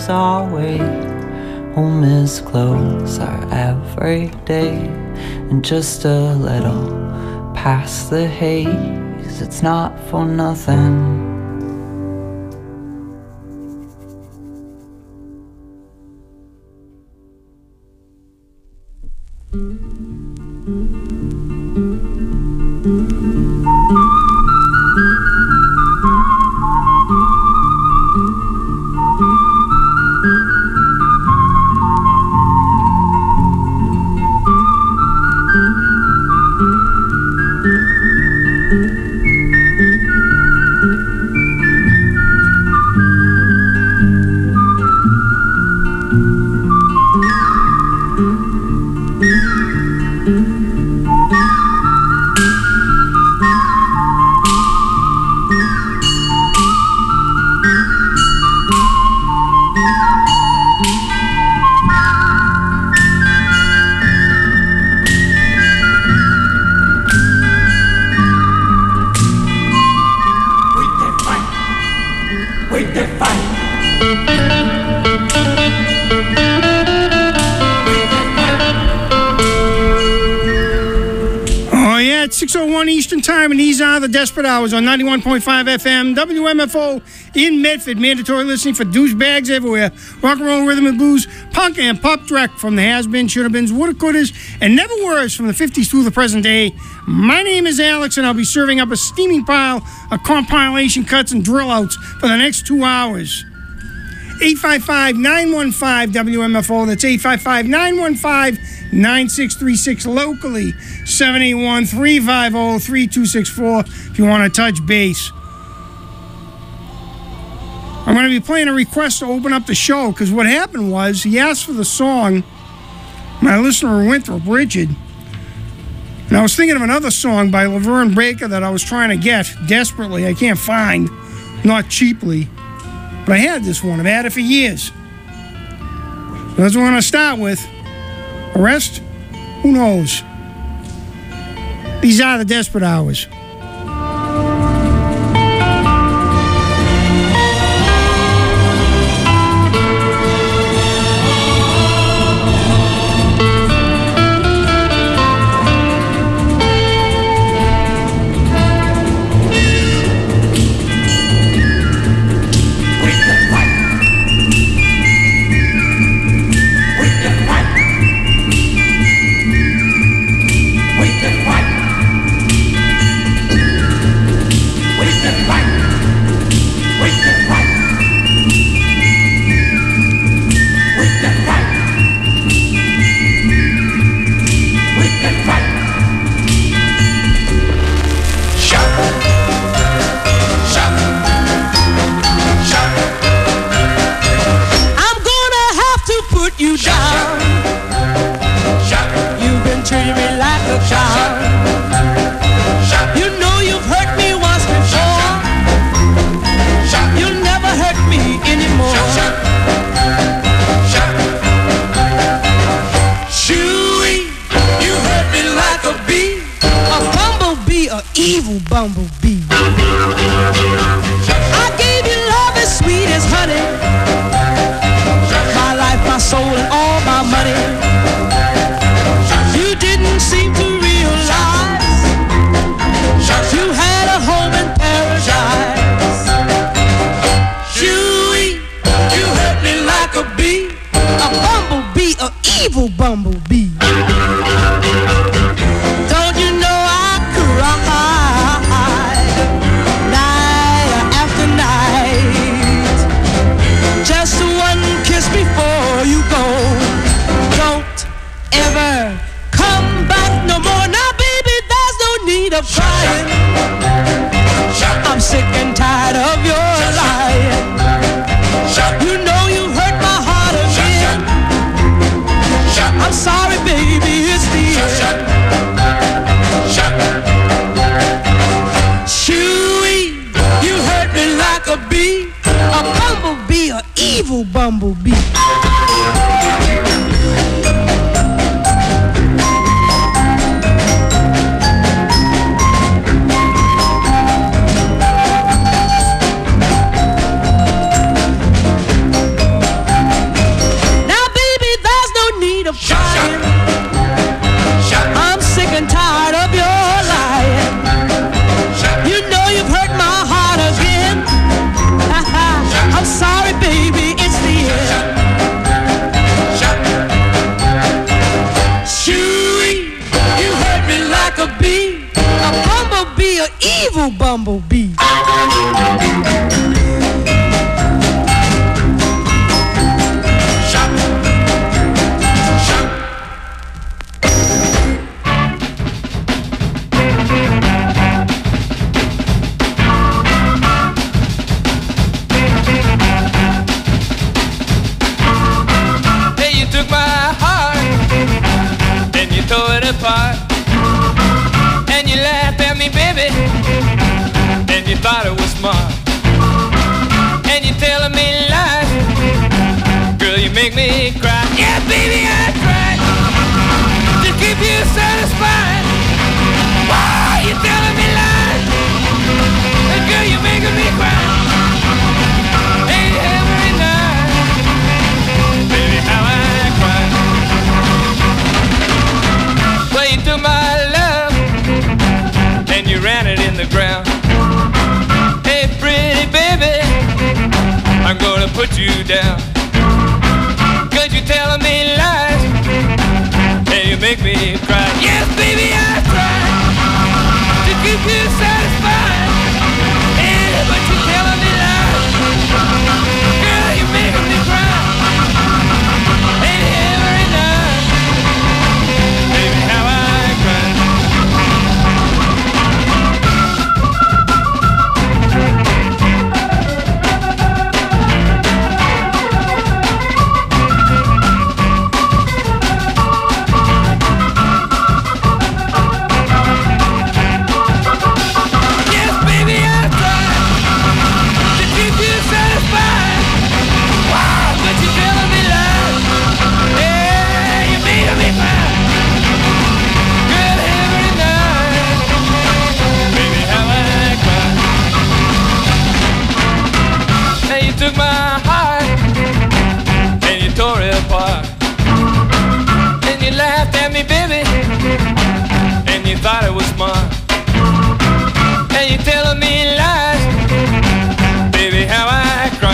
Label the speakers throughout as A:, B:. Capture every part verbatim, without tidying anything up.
A: is our way. Home is closer every day, and just a little past the haze. It's not for nothing.
B: Eastern Time, and these are the Desperate Hours on ninety-one point five F M, W M F O in Medford. Mandatory listening for douchebags everywhere. Rock and roll, rhythm and blues, punk and pop direct from the has-been, should-have-beens, woulda-couldas, and never weres from the fifties through the present day. My name is Alex, and I'll be serving up a steaming pile of compilation cuts and drill outs for the next two hours. eight five five, nine one five, W M F O. That's eight five five, nine one five, nine six three six locally. seven eight one, three five zero, three two six four if you want to touch base. I'm going to be playing a request to open up the show because what happened was he asked for the song. My listener Winthrop, Richard. And I was thinking of another song by Laverne Baker that I was trying to get desperately. I can't find, not cheaply. But I had this one. I've had it for years. So that's what I'm going to start with. The rest, who knows? These are the Desperate Hours.
C: Evil bumblebee. I gave you love as sweet as honey, my life, my soul, and all my money. You didn't seem to realize you had a home in paradise. Chewy, you hurt me like a bee, a bumblebee, a evil bumblebee. Don't you know I cry before you go? Don't ever come back no more. Now, baby, there's no need of crying. I'm sick and tired of your lying. You know you hurt my heart again. I'm sorry, baby, it's the end. Chewy, you hurt me like a bee, a bumblebee, a evil bumblebee. put you down. Cause you're telling me lies, and you make me cry. Yes, baby, I try to keep you satisfied, yeah, but you're telling me lies. Girl, you're making me cry. And every night, baby, how I cry. Took my heart and you tore it apart. And you laughed at me, baby, and you thought it was smart. And you telling me lies, baby, how I cry.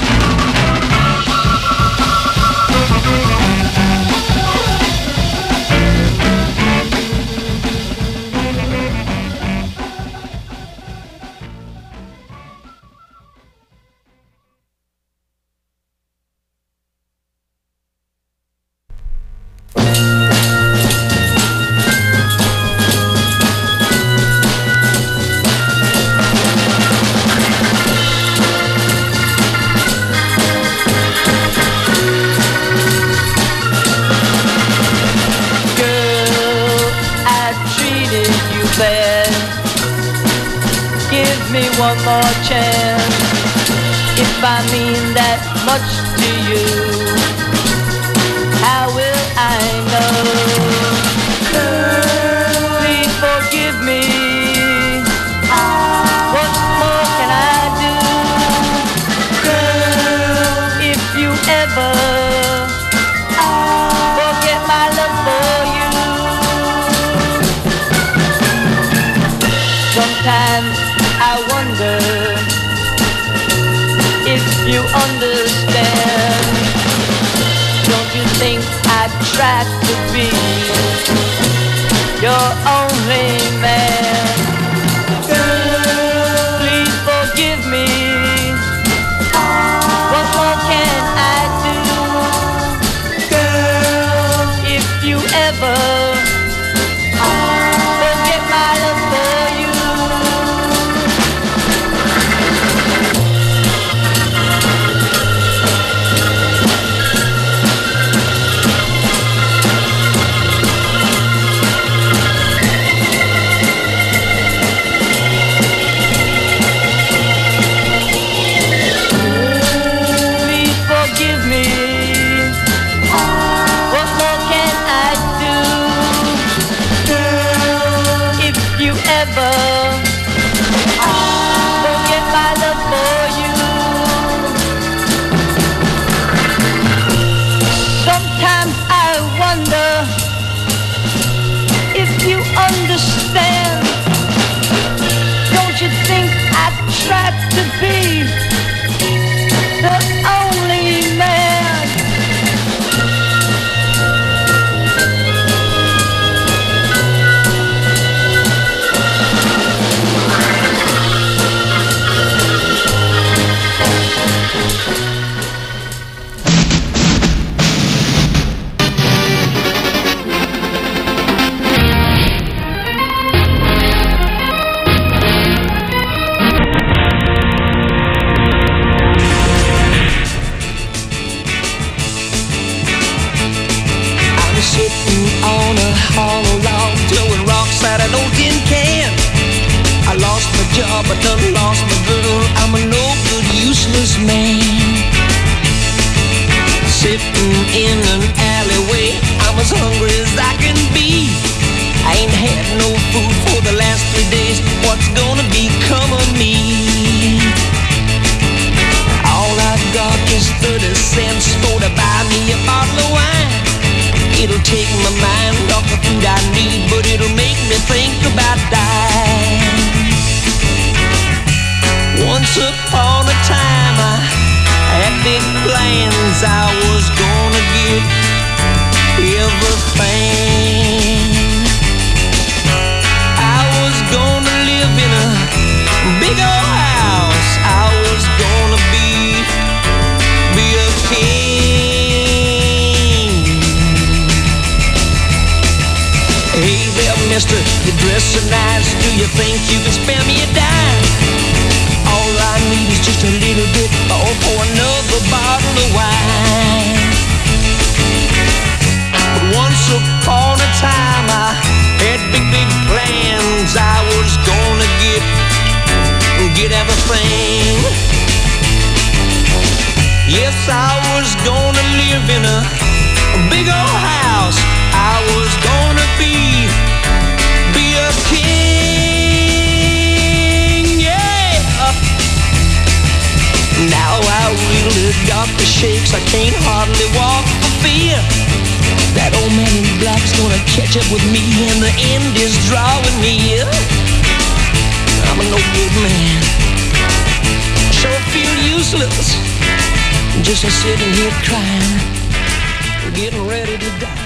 D: One more chance, if I mean that much to you, how will I know? Please forgive me. What more can I do? If you ever forget my love for you, sometimes I wonder if you understand. Don't you think I tried to be your only man? Girl, please forgive me. What more can I do? Girl, if you ever forget my love for you. Forget my love for you. Sometimes I wonder if you understand. Don't you think I tried to be the only man?
C: Job, I done lost my girl. I'm a no good, useless man. Sitting in an alleyway, I'm as hungry as I can be. I ain't had no food for the last three days. What's gonna become of me? All I've got is thirty cents for to buy me a bottle of wine. It'll take my mind off the food I need, but it'll make me think about dying. Once upon a time I had big plans. I was gonna get everything. I was gonna live in a big old house. I was gonna be be a king. Hey there, mister, you dress so nice. Do you think you can spare me a dime? All I need is just a little bit, or for another bottle of wine. But once upon a time I had big, big plans. I was gonna get, get everything. Yes, I was gonna live in a, a big old house. I was gonna be, be a king, yeah. Now I really got the shakes. I can't hardly walk for fear. That old man in black's gonna catch up with me, and the end is drawing near. I'm a no good man, sure feel useless, just a sitting here crying, getting ready to die.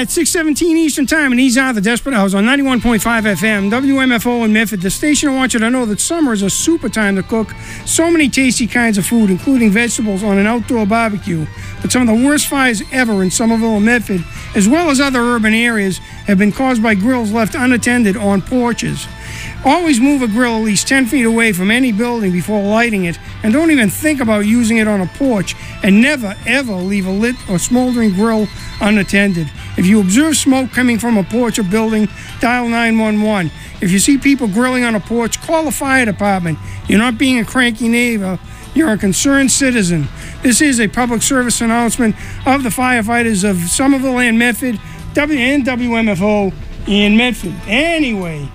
B: It's six seventeen Eastern Time, and these are the Desperate Hours on ninety-one point five F M, W M F O in Medford. The station wants you to know that summer is a super time to cook so many tasty kinds of food, including vegetables on an outdoor barbecue. But some of the worst fires ever in Somerville and Medford, as well as other urban areas, have been caused by grills left unattended on porches. Always move a grill at least ten feet away from any building before lighting it, and don't even think about using it on a porch, and never, ever leave a lit or smoldering grill unattended. If you observe smoke coming from a porch or building, dial nine one one. If you see people grilling on a porch, call the fire department. You're not being a cranky neighbor, you're a concerned citizen. This is a public service announcement of the firefighters of Somerville and Medford, W and W M F O in Medford. Anyway,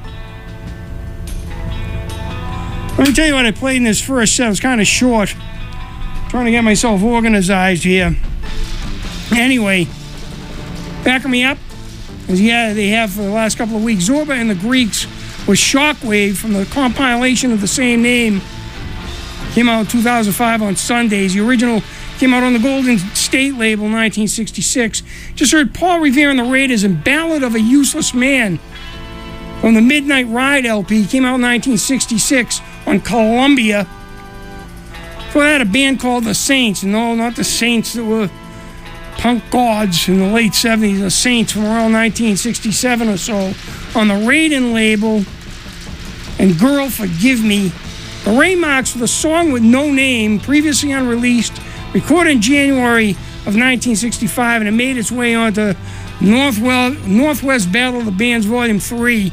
B: let me tell you what I played in this first set. It was kind of short. Trying to get myself organized here. Anyway, backing me up, as yeah, they have for the last couple of weeks. Zorba and the Greeks with Shockwave from the compilation of the same name. Came out in two thousand five on Sundays. The original came out on the Golden State label in nineteen sixty-six. Just heard Paul Revere and the Raiders and Ballad of a Useless Man from the Midnight Ride L P. Came out in nineteen sixty-six on Columbia. Before that, a band called The Saints. No, not the Saints that were punk gods in the late seventies. The Saints from around nineteen sixty-seven or so on the Raiden label. And Girl Forgive Me. The Raymarks with a song with no name, previously unreleased, recorded in January of nineteen sixty-five, and it made its way onto Northwest, Northwest Battle of the Bands Volume three.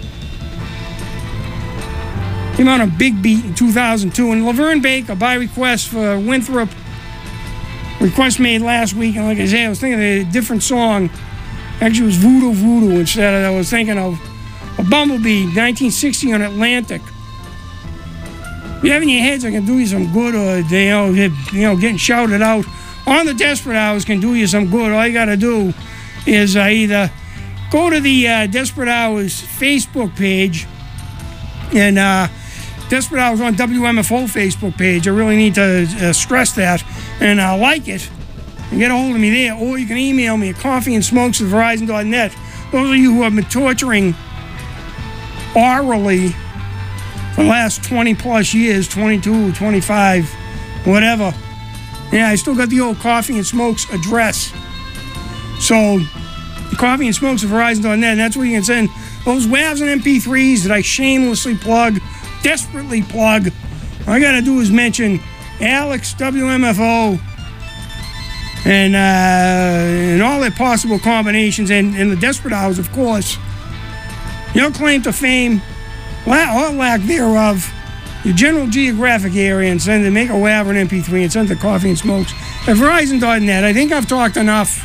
B: Came out on Big Beat in two thousand two. And Laverne Baker, by request for Winthrop, request made last week, and like I say, I was thinking of a different song. Actually, it was Voodoo Voodoo instead of, I was thinking of a Bumblebee, nineteen sixty on Atlantic. If you have in your heads, I can do you some good, or you know, you know, getting shouted out on the Desperate Hours can do you some good. All you got to do is uh, either go to the uh, Desperate Hours Facebook page, and uh, Desperate Hours on W M F O Facebook page. I really need to uh, stress that, and uh, like it, and get a hold of me there, or you can email me at coffeeandsmokes at verizon dot net. Those of you who have been torturing orally for the last twenty plus years, twenty-two, twenty-five, whatever. Yeah, I still got the old Coffee and Smokes address. So, Coffee and Smokes at verizon dot net, and that's where you can send those WAVs and M P threes that I shamelessly plug, desperately plug. All I got to do is mention Alex, W M F O, and, uh, and all their possible combinations, and, and the Desperate Hours, of course. Your claim to fame, or lack thereof, your general geographic area, and send it, make a WAV or an M P three, and send it to Coffee and Smokes at verizon dot net. I think I've talked enough.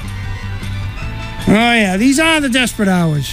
B: Oh yeah, these are the Desperate Hours.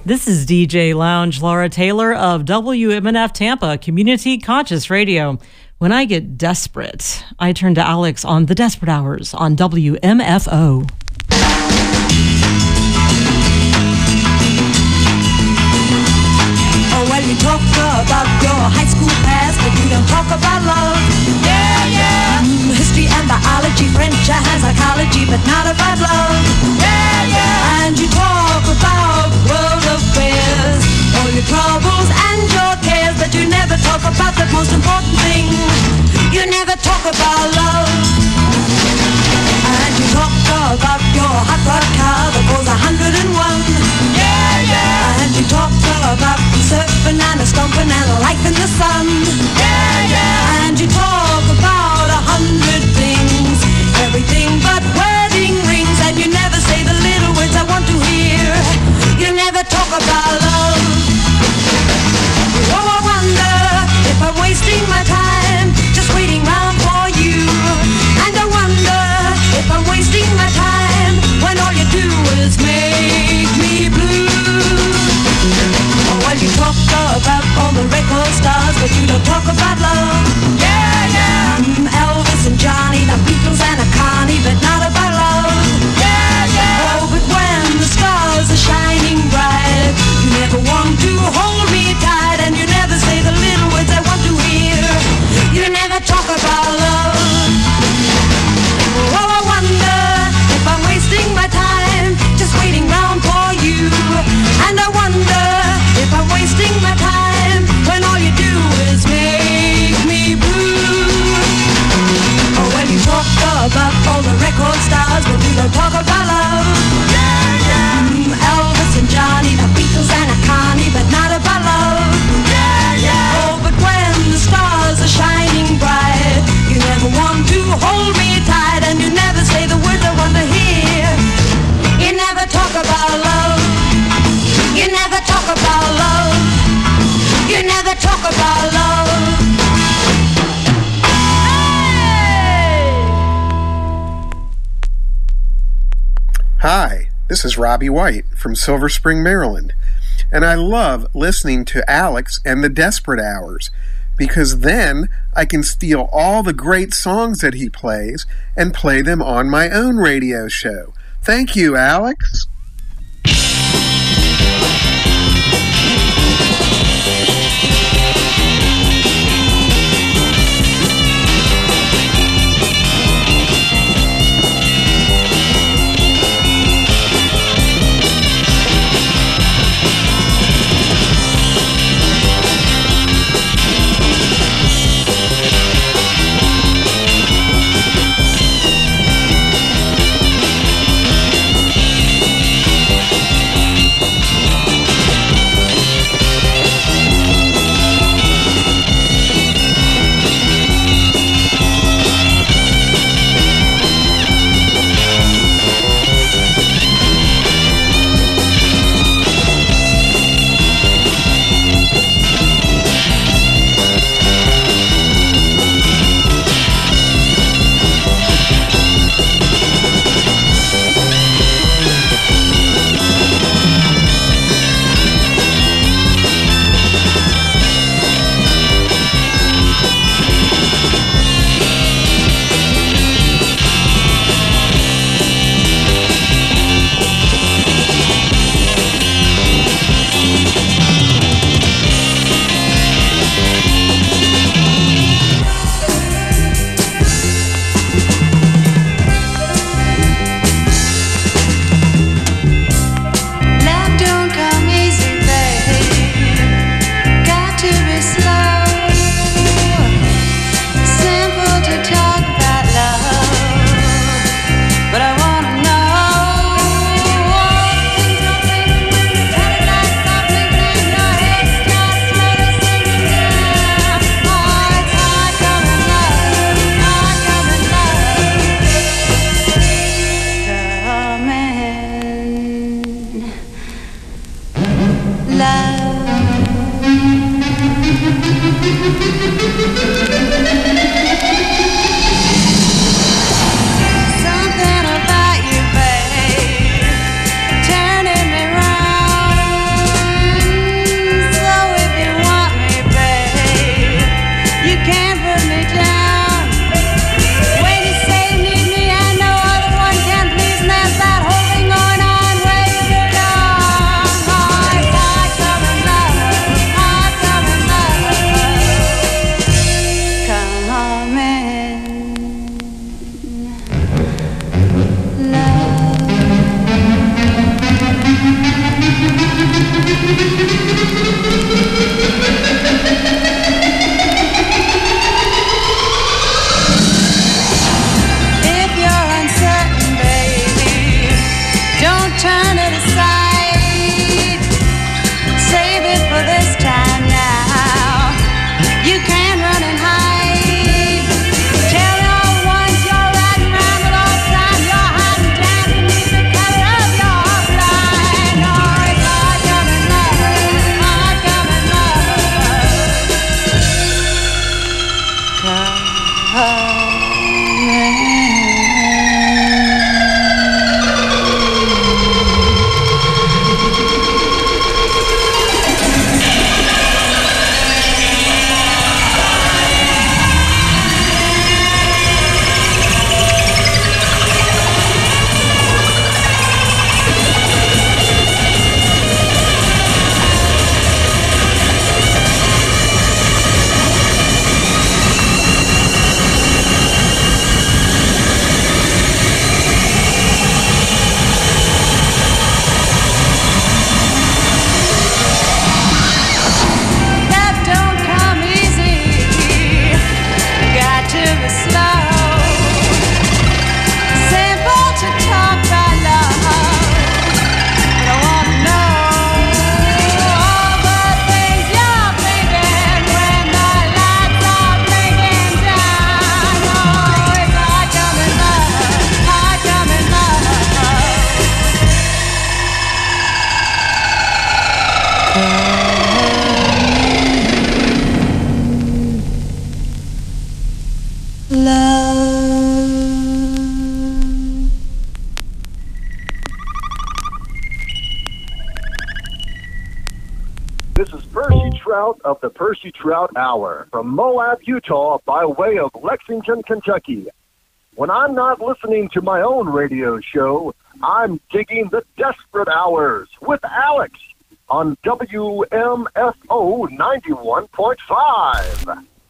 E: This is D J Lounge Laura Taylor of W M N F Tampa Community Conscious Radio. When I get desperate, I turn to Alex on The Desperate Hours on W M F O.
C: Oh, well, you talk about your high school past, but you don't talk about love. Yeah, yeah. Mm, history and biology, French and psychology, but not about love. Yeah, yeah. And you talk about world affairs, all your troubles and your cares, but you never talk about the most important thing. You never talk about love. And you talk about your hot rod car that goes a hundred and one. Yeah, yeah. And you talk about surfing and a stomping and a life in the sun. Yeah, yeah. And you talk about a hundred things, everything but wedding rings. And you never say the little words I want to hear. You never talk about love. Oh, I wonder if I'm wasting my time just waiting round for you. And I wonder if I'm wasting my time when all you do is make me blue. Oh, well, you talk about all the record stars, but you don't talk about love. Yeah, yeah. Mm, Elvis and Johnny, the Beatles and a Connie, but not about love. Yeah, yeah. Oh, but when the stars are shining bright, you never want to hold me tight, and you never say the little words I want to hear. You never talk about love. Oh, I wonder if I'm wasting my time just waiting round for you. And I wonder if I'm wasting my time when all you do is make me blue. Oh, when you talk about all the record stars, but you don't talk about love. Yeah, yeah. Mm, Elvis and Johnny, the Beatles and a Connie, but not about love. Yeah, yeah. Oh, but when the stars are shining bright, you never want to hold me tight, and you never say the words I want to hear. You never talk about love. You never talk about love. You never talk about love.
F: Hi, this is Robbie White from Silver Spring, Maryland, and I love listening to Alex and the Desperate Hours, because then I can steal all the great songs that he plays and play them on my own radio show. Thank you, Alex.
G: This is Percy Trout of the Percy Trout Hour from Moab, Utah, by way of Lexington, Kentucky. When I'm not listening to my own radio show, I'm digging the Desperate Hours with Alex on W M F O ninety-one point five.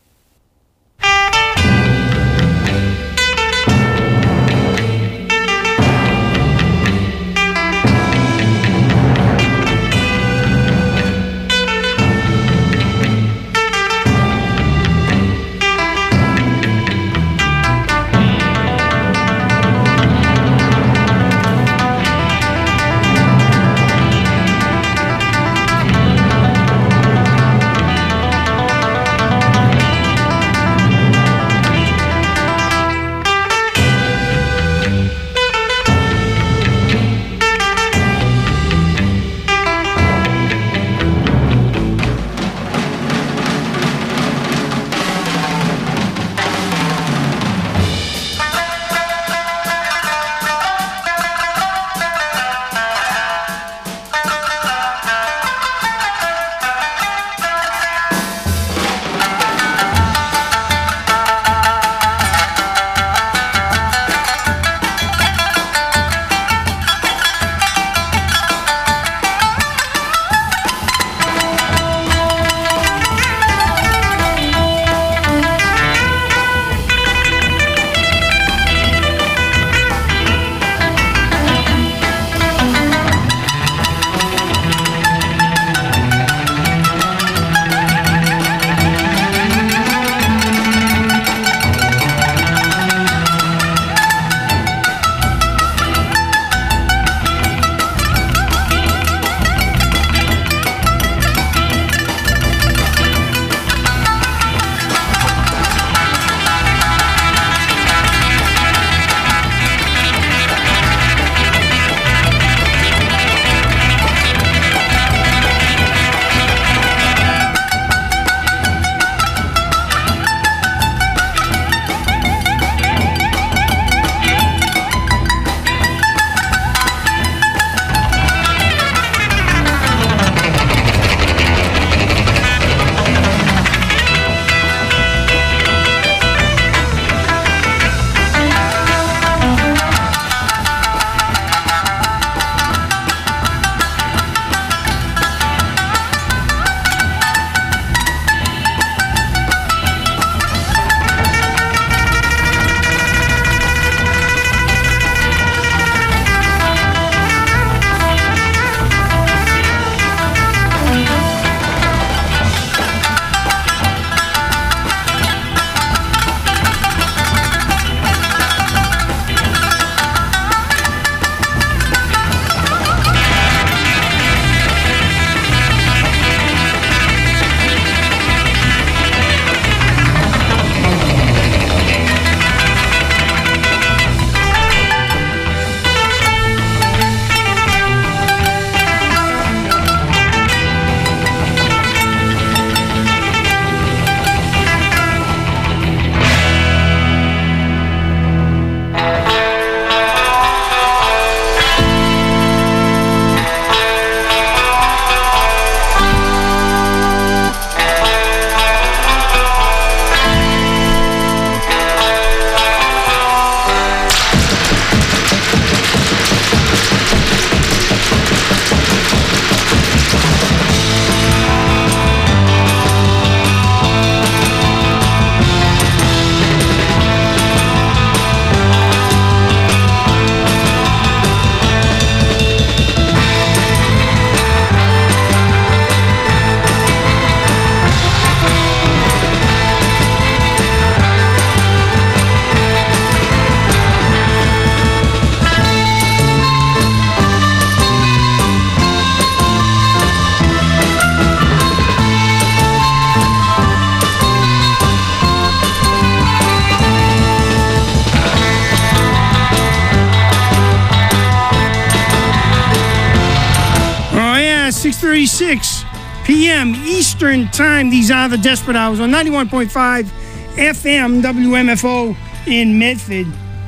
B: six thirty-six p.m. Eastern Time. These are the Desperate Hours on ninety-one point five F M W M F O in Medford.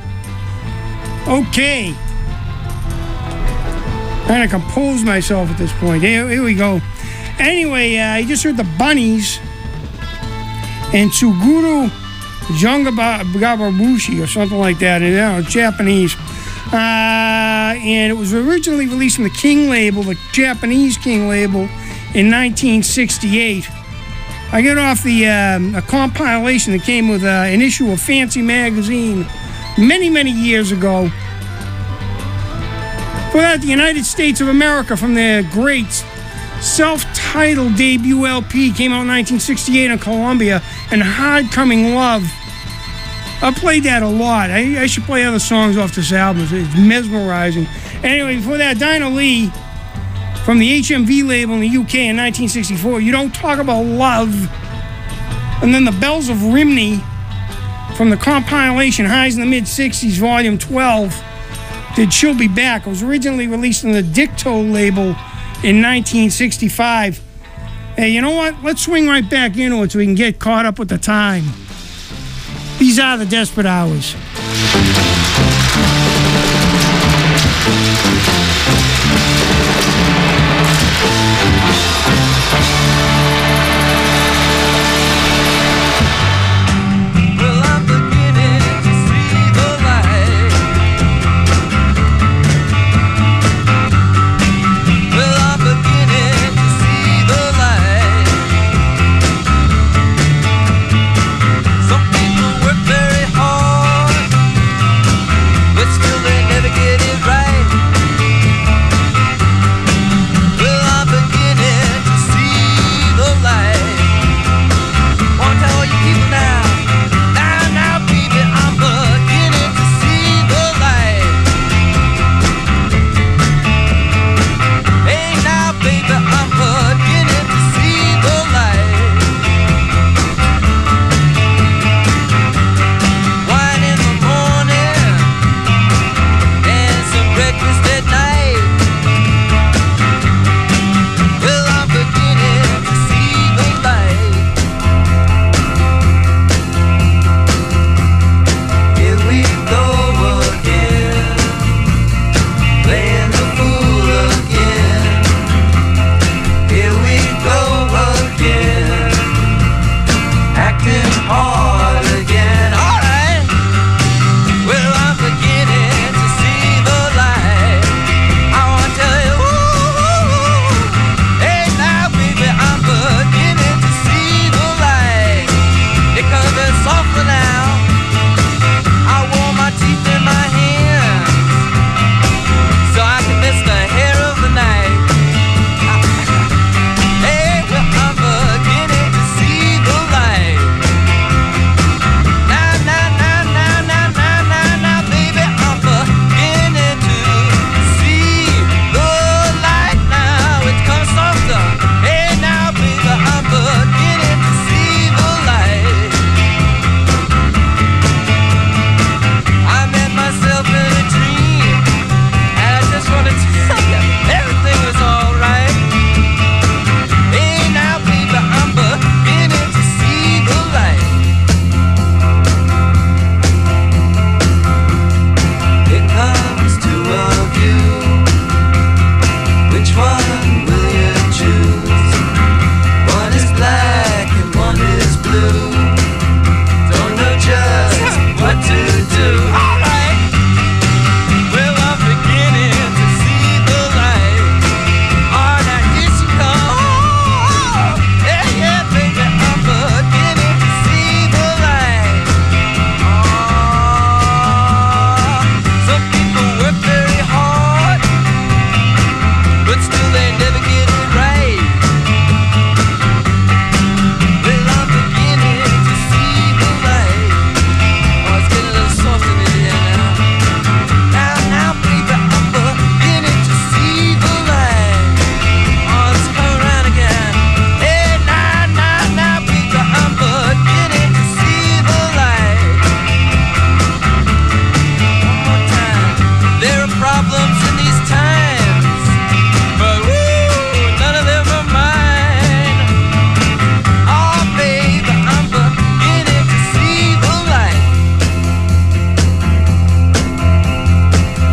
B: Okay. Trying to compose myself at this point. Here, here we go. Anyway, uh, you just heard the Bunnies and Tsuguru Jungababushi or something like that. And, you know, Japanese. Uh, and it was originally released from the King label, the Japanese King label, in nineteen sixty-eight. I got off the um, a compilation that came with uh, an issue of Fancy magazine many, many years ago. For that, the United States of America from their great self-titled debut L P came out in nineteen sixty-eight on Columbia, and Hard Coming Love. I played that a lot. I, I should play other songs off this album. It's mesmerizing. Anyway, before that, Dinah Lee from the H M V label in the U K in nineteen sixty-four. You Don't Talk About Love. And then the Bells of Rimney from the compilation Highs in the Mid-sixties, Volume twelve, did She'll Be Back. It was originally released on the Dicto label in nineteen sixty-five. Hey, you know what? Let's swing right back into it so we can get caught up with the time. These are the Desperate Hours.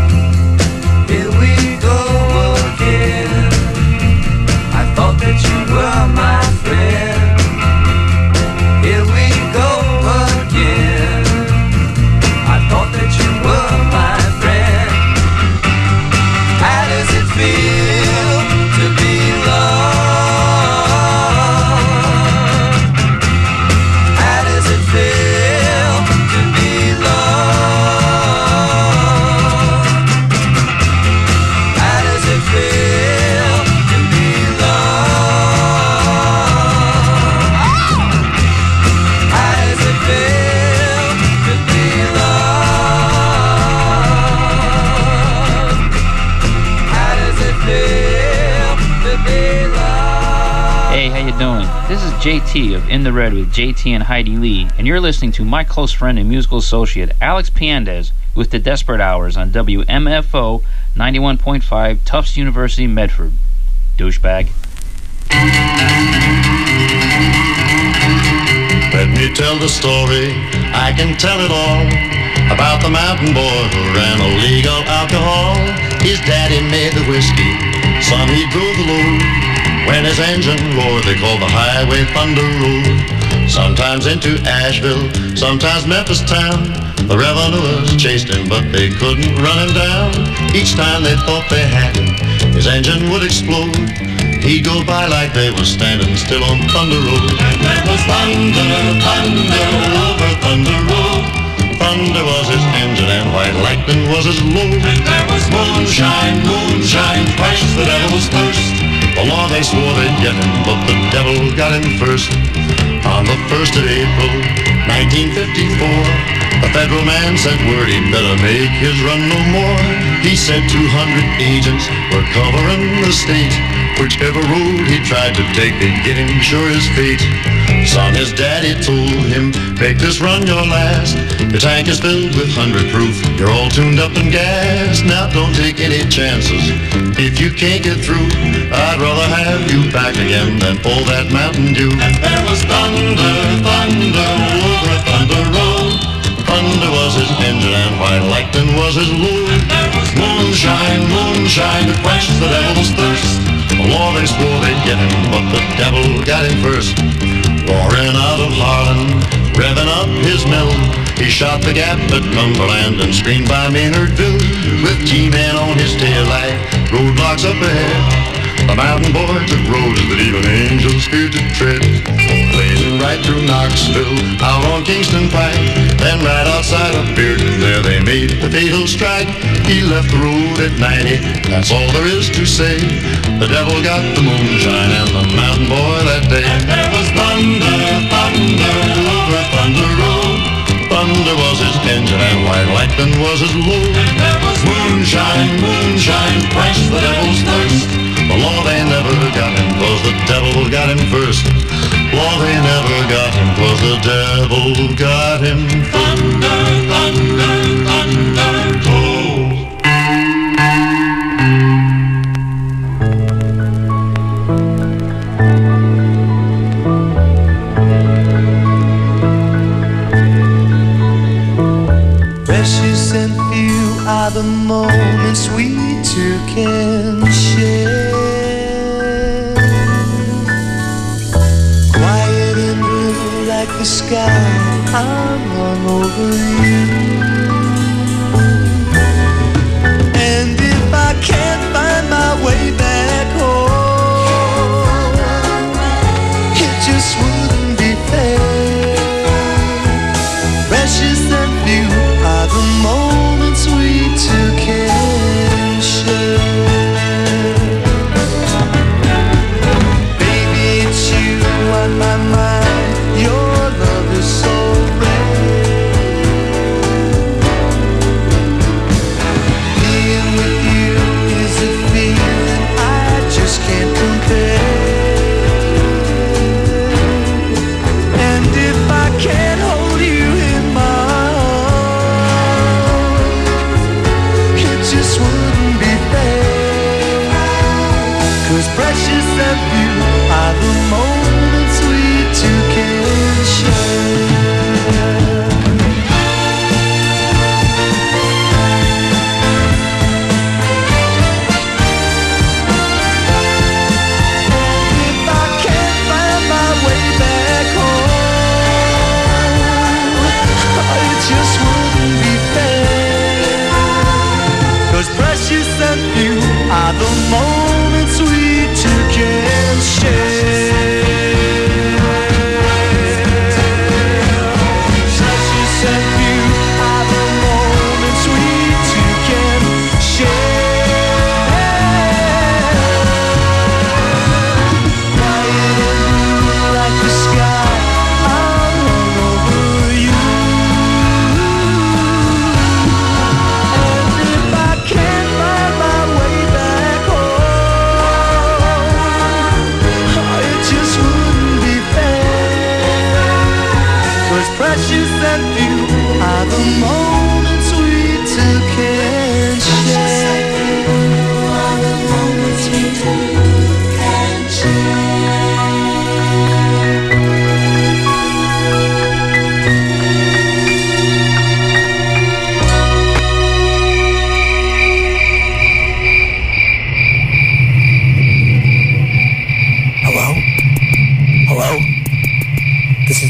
C: That you
H: feel to be loved? How does it feel to be loved? How does it feel to be loved? How does it feel to be loved? How does it feel to be loved?
I: Hey, how you doing? This is J T of In the Red with J T and Heidi Lee, and you're listening to my close friend and musical associate Alex Piandez with the Desperate Hours on W M F O ninety-one point five Tufts University, Medford. Douchebag.
J: Let me tell the story, I can tell it all, about the mountain boy who ran illegal alcohol. His daddy made the whiskey, son he drove the load. When his engine roared, they called the highway Thunder Road. Sometimes into Asheville, sometimes Memphis town. The revenuers chased him, but they couldn't run him down. Each time they thought they had him, his engine would explode. He'd go by like they were standing still on Thunder Road. And there was thunder, thunder over Thunder Road. Thunder was his engine and white lightning was his load. And there was moonshine, moonshine, quenched the devil's thirst. The law they swore they'd get him, but the devil got him first. On the first of April, nineteen fifty-four, the federal man sent word he'd better make his run no more. He said two hundred agents were covering the state. Whichever road he tried to take, they'd get him sure his fate. Son, his daddy told him, make this run your last. Your tank is filled with hundred proof, you're all tuned up and gassed. Now don't take any chances, if you can't get through, I'd rather have you back again than all that Mountain Dew. And there was thunder, thunder over Thunder Road. Thunder was his engine and white lightning was his load. And there was moonshine, moonshine to quench the devil's thirst. The law they swore they'd get him, but the devil got him first. Roaring out of Harlan, revving up his mill, he shot the gap at Cumberland and screamed by Maynardville. With G-Man on his taillight, roadblocks up ahead, the mountain boy took roads that even angels feared to tread. Blazing right through Knoxville, out on Kingston Pike, then right outside of Bearden, there they made the fatal strike. He left the road at ninety, that's all there is to say. The devil got the moonshine and the mountain boy that day. And there was thunder, thunder over Thunder Road. Thunder was his engine and white lightning was his load. And there was moonshine, moonshine, quenched the devil's thirst. The law they never got him, 'cause the devil got him first. Law they never got him, 'cause the devil got him first. Thunder, thunder, thunder, cold.
H: Precious and few are the moments we two can share. Quiet and blue like the sky hung over you. And if I can't find my way back home, it just wouldn't be fair. Precious and few are the moments we two can share. Baby, it's you on my mind, your love is so rare. Being with you is a feeling I just can't compare. And if I can't hold you in my arms, it just wouldn't be fair. 'Cause precious and few are the moments we two can share. If I can't find my way back home, it just wouldn't be fair. 'Cause precious and few are the moments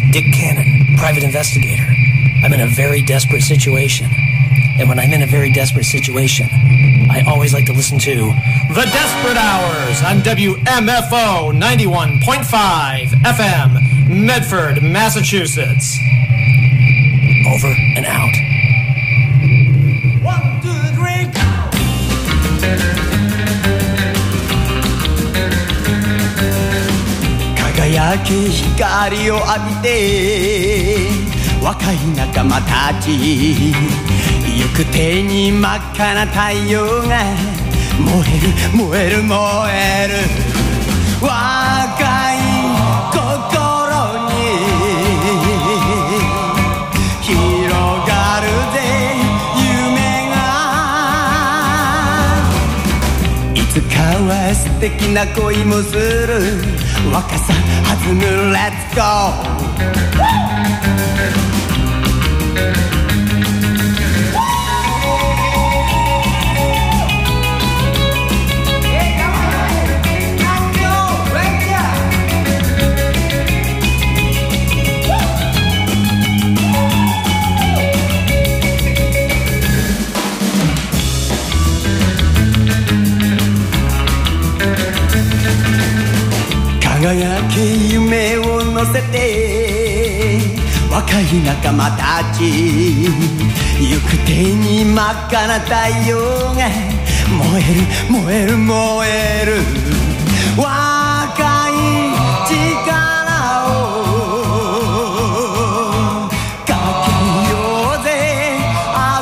K: Dick Cannon, private investigator. I'm in a very desperate situation. And when I'm in a very desperate situation, I always like to listen to The Desperate Hours on W M F O ninety-one point five F M, Medford, Massachusetts. Over and out. One, two, three, go!
L: 輝き光を浴びて若い仲間たち行く手に真っ赤な太陽が燃える燃える燃える若い心に広がるぜ夢がいつかは素敵な恋もする若さ弾む Let's go輝き夢を乗せて若い仲間たち行く手に真っ赤な太陽が燃える燃える燃える若い力をかけようぜ明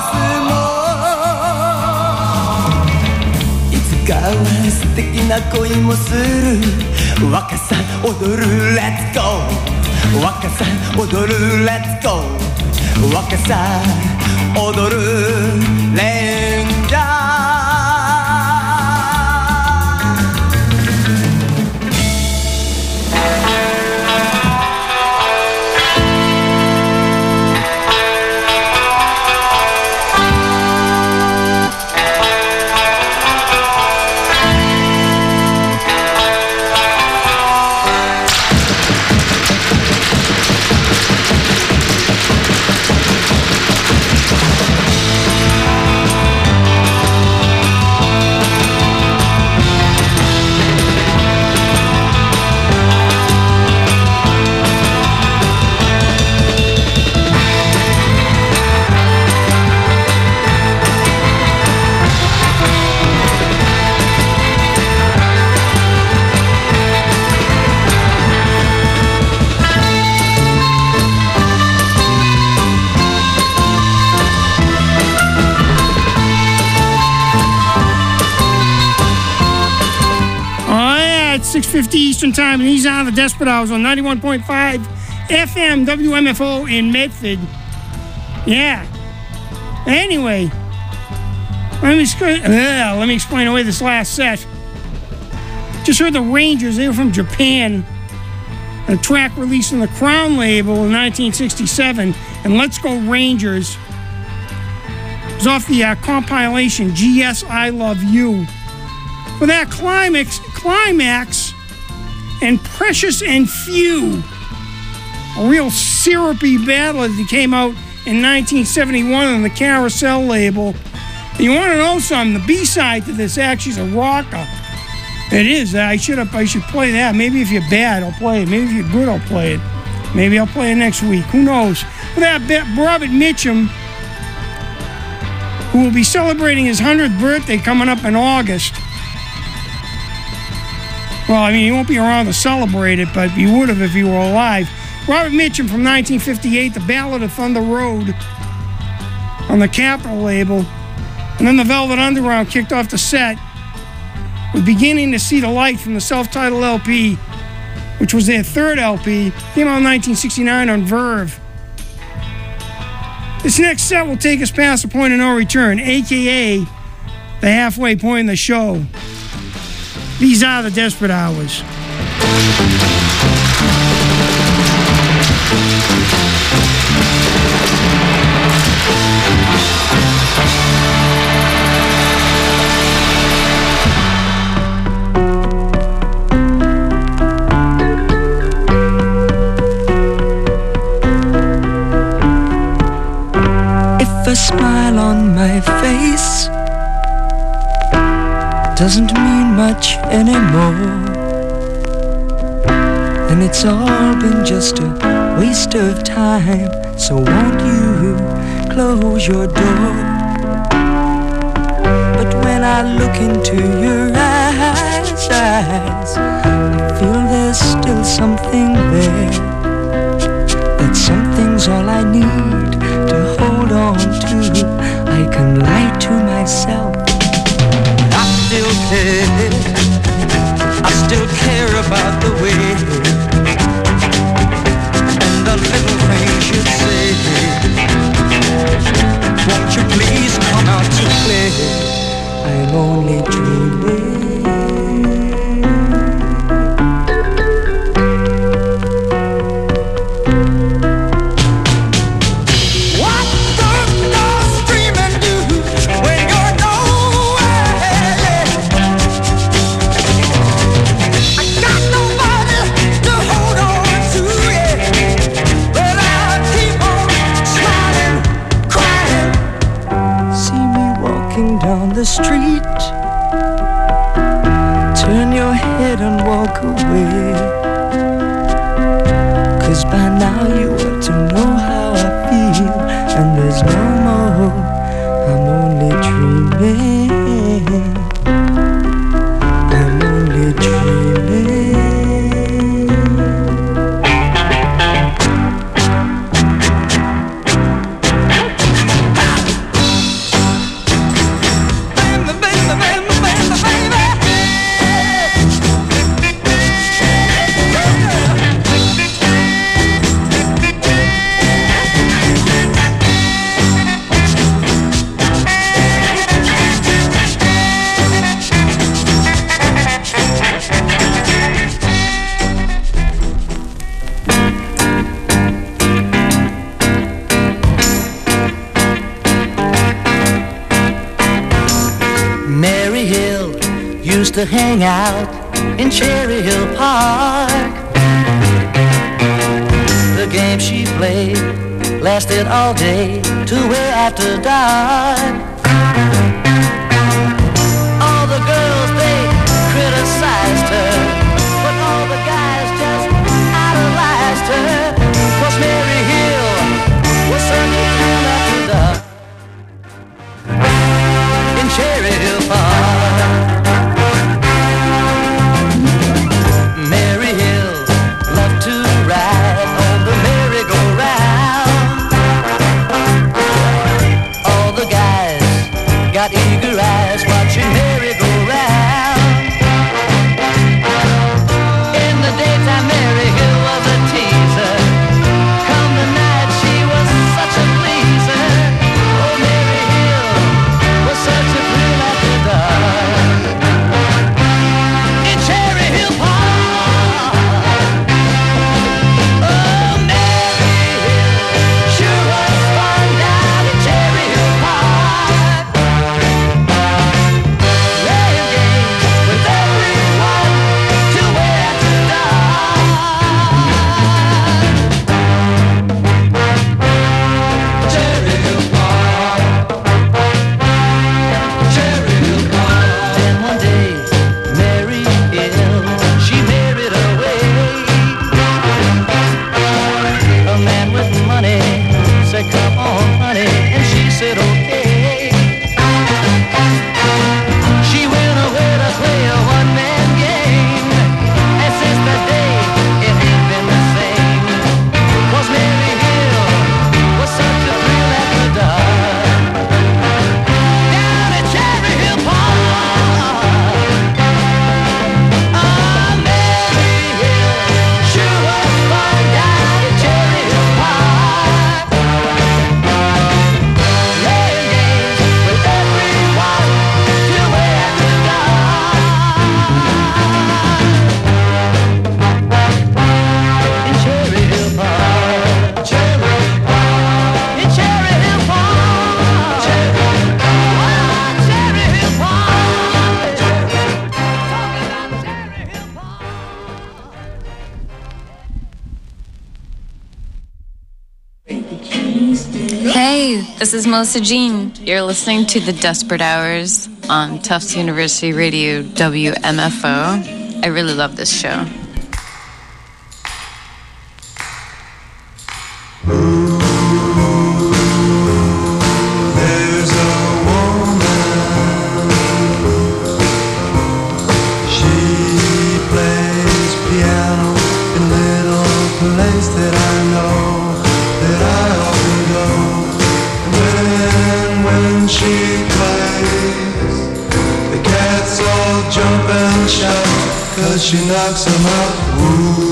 L: 日もいつかは素敵な恋もする若さ踊る Let's go 若さ踊る Let's go 若さ踊るレンジャー
B: six fifty Eastern Time, and these are the Desperate Hours on ninety-one point five F M W M F O in Medford. Yeah. Anyway, let me, uh, let me explain away this last set. Just heard the Rangers. They were from Japan. A track released on the Crown label in nineteen sixty-seven, and Let's Go Rangers. It was off the uh, compilation G S I Love You. For that climax, climax and Precious and Few, a real syrupy ballad that came out in nineteen seventy-one on the Carousel label. And you want to know something? The B-side to this actually is a rocker. It is. I should have. I should play that. Maybe if you're bad, I'll play it. Maybe if you're good, I'll play it. Maybe I'll play it next week. Who knows? For that, Robert Mitchum, who will be celebrating his hundredth birthday coming up in August. Well, I mean, he won't be around to celebrate it, but he would have if he were alive. Robert Mitchum from nineteen fifty-eight, The Ballad of Thunder Road on the Capitol label. And then the Velvet Underground kicked off the set with Beginning to See the Light from the self-titled L P, which was their third L P. Came out in nineteen sixty-nine on Verve. This next set will take us past the point of no return, a k a the halfway point in the show. These are the Desperate Hours.
L: doesn't mean much anymore. And it's all been just a waste of time. So won't you close your door? But when I look into your eyes, eyes, I feel there's still something there. That something's all I need to hold on to. I can lie to myself. I still care. I still care about the way and the little things you say. Won't you please come out to play? I'm only dreaming. The street, turn your head and walk away. 'Cause by now you ought to know how I feel. And there's no more, I'm only dreaming. I'm only dreaming. To hang out in Cherry Hill Park. The game she played lasted all day till way after dark. All the girls, they criticized her, but all the guys just idolized her. 'Cause Mary Hill was such a kind after dark in Cherry Hill Park.
M: This is Melissa Jean. You're listening to The Desperate Hours on Tufts University Radio W M F O. I really love this show.
H: There's a woman, she plays piano in a little place that I know, that I often go. And when she plays, the cats all jump and shout, 'cause she knocks them out. Ooh.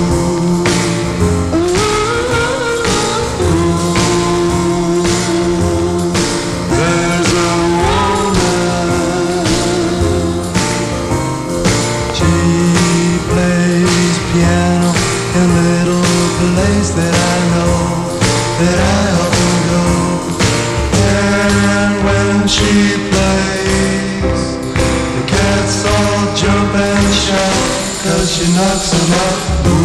H: That I know, that I often go. And when she plays, the cats all jump and shout, 'cause she knocks them out.